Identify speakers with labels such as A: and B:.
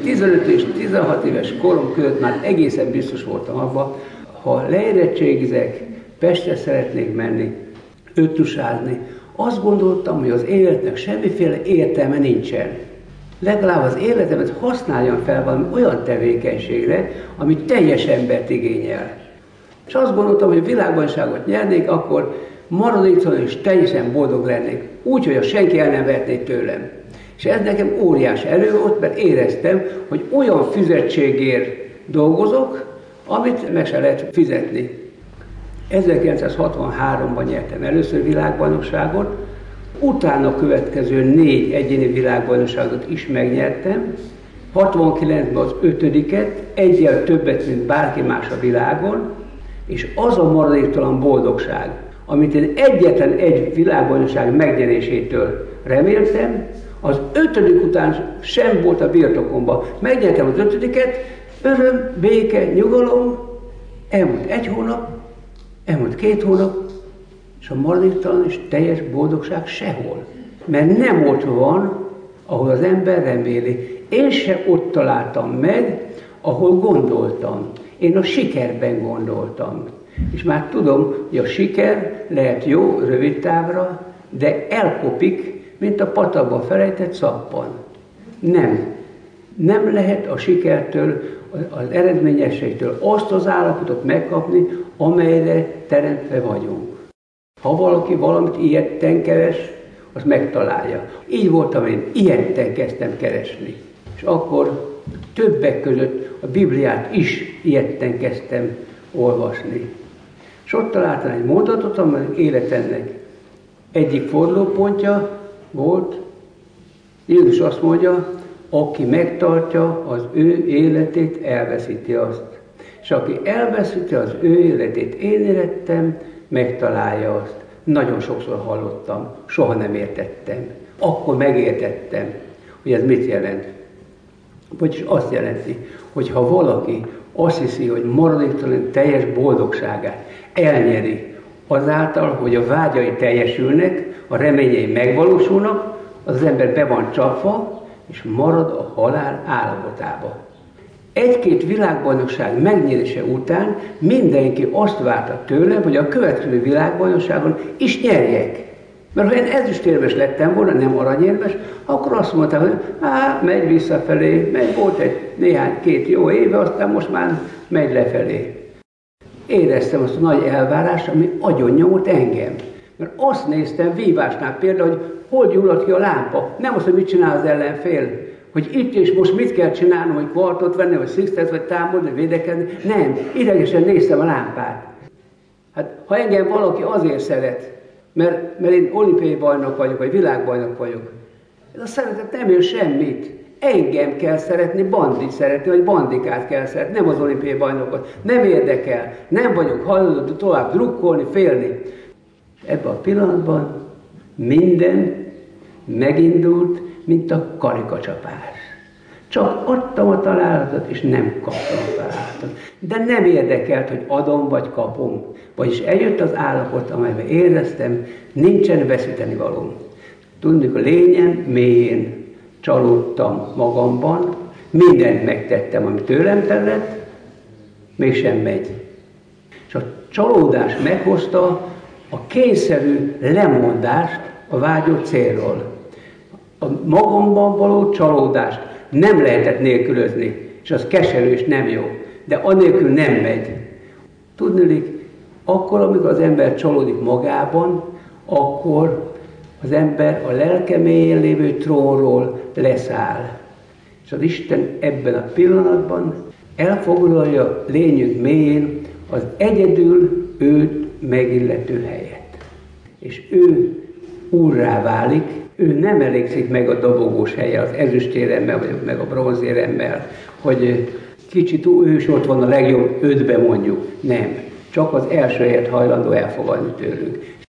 A: 15 és 16 éves korom között már egészen biztos voltam abban, ha leérettségizek, Pestre szeretnék menni, öttusázni, azt gondoltam, hogy az életnek semmiféle értelme nincsen. Legalább az életemet használjam fel valami olyan tevékenységre, ami teljes embert igényel. És azt gondoltam, hogy a világbajnokságot nyernék, akkor maradéktalan és teljesen boldog lennék, úgy, hogy senki el nem vehetné tőlem. És ez nekem óriás erő volt, mert éreztem, hogy olyan fizetségért dolgozok, amit meg se lehet fizetni. 1963-ban nyertem először világbajnokságot, utána következő 4 egyéni világbajnokságot is megnyertem, 69-ben az 5-et, egyel többet, mint bárki más a világon, és az a maradéktalan boldogság, amit én egyetlen egy világbajnokság megnyerésétől reméltem, az 5. után sem volt a birtokomban. Megnyertem az 5-et, öröm, béke, nyugalom, elmúlt 1 hónap, elmúlt 2 hónap, és a maradéktalan és teljes boldogság sehol. Mert nem ott van, ahol az ember reméli. Én se ott találtam meg, ahol gondoltam. Én a sikerben gondoltam. És már tudom, hogy a siker lehet jó rövid távra, de elkopik, mint a patakba felejtett szappan. Nem lehet a sikertől, az eredményességtől azt az állapotot megkapni, amelyre teremtve vagyunk. Ha valaki valamit ilyetten keres, az megtalálja. Így voltam én, ilyetten kezdtem keresni. És akkor többek között a Bibliát is ilyetten kezdtem olvasni. És ott találtam egy mondatot, amely életemnek egyik fordulópontja volt. Jézus azt mondja, aki megtartja az ő életét, elveszíti azt. És aki elveszíti az ő életét, én élettem, megtalálja azt. Nagyon sokszor hallottam, soha nem értettem. Akkor megértettem, hogy ez mit jelent. Vagyis azt jelenti, hogy ha valaki azt hiszi, hogy maradéktalan teljes boldogságát elnyeri azáltal, hogy a vágyai teljesülnek, a reményei megvalósulnak, az ember be van csapva, és marad a halál állapotába. 1-2 világbajnokság megnyerése után mindenki azt várta tőlem, hogy a következő világbajnokságon is nyerjek. Mert ha én ezüstérmes lettem volna, nem aranyérmes, akkor azt mondták, hogy megy visszafelé, volt egy néhány-2 jó éve, aztán most már megy lefelé. Éreztem azt a nagy elvárást, ami agyonnyomott engem. Mert azt néztem vívásnál például, hogy hol gyulladt ki a lámpa. Nem azt, hogy mit csinál az ellenfél. Hogy itt és most mit kell csinálnom, hogy kvartot venni, vagy sixtet, vagy támadni, vagy védekezni. Nem, idegesen néztem a lámpát. Hát, ha engem valaki azért szeret, mert én olimpiai bajnok vagyok, vagy világbajnok vagyok, ez a szeretet nem ér semmit. Engem kell szeretni, bandit szeretni, vagy bandikát kell szeretni, nem az olimpiai bajnokot. Nem érdekel, nem vagyok hajlandó tovább drukkolni, félni. Ebben a pillanatban minden megindult, mint a karikacsapás. Csak adtam a találatot, és nem kaptam a találatot. De nem érdekelt, hogy adom vagy kapom. Vagyis eljött az állapot, amelyben éreztem, nincsen veszíteni valóm. Tudni, a lényem mélyén csalódtam magamban, mindent megtettem, ami tőlem tellett, mégsem megy. És a csalódás meghozta a kényszerű lemondást a vágyott célról. A magamban való csalódást nem lehetett nélkülözni, és az keserű és nem jó, de anélkül nem megy. Tudniillik, akkor, amikor az ember csalódik magában, akkor az ember a lelke mélyén lévő trónról leszáll. És az Isten ebben a pillanatban elfoglalja lényünk mélyén az egyedül őt megillető helyet. És ő úrrá válik, ő nem elégszik meg a dobogós helye az ezüstéremmel, vagy meg a bronzéremmel, hogy kicsit ő is ott van a legjobb 5-ben mondjuk. Nem. Csak az első helyet hajlandó elfogadni tőlünk.